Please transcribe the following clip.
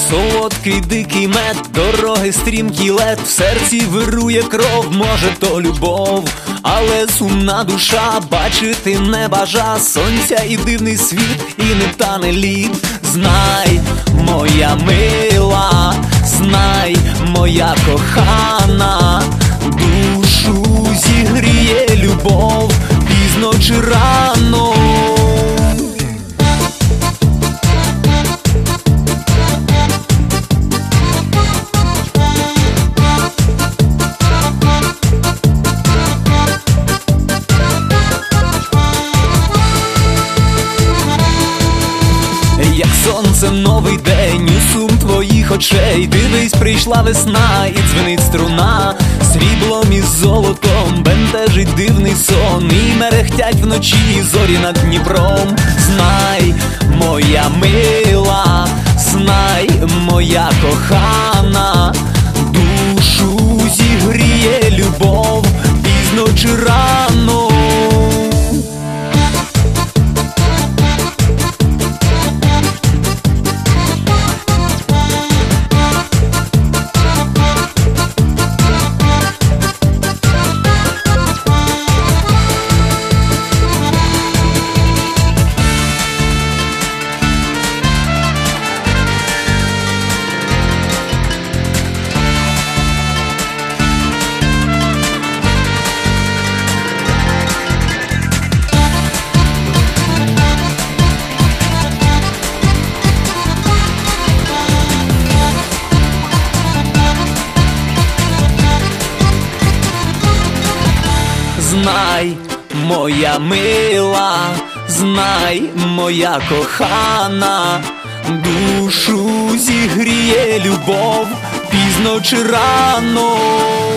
Солодкий дикий мед, дороги стрімкий лед, в серці вирує кров, може то любов, але сумна душа бачити не бажа сонця і дивний світ, і не тане лід. Знай, моя мила, знай, моя кохана, душу зігріє любов, пізно чи рано. Як сонце новий день у сум твоїх очей, дивись, прийшла весна і дзвенить струна, сріблом і золотом бентежить дивний сон, і мерехтять вночі зорі над Дніпром. Знай, моя мила, знай, моя кохана, душу зігріє любов, пізно чи рано. Знай, моя мила, знай, моя кохана, душу зігріє любов, пізно чи рано.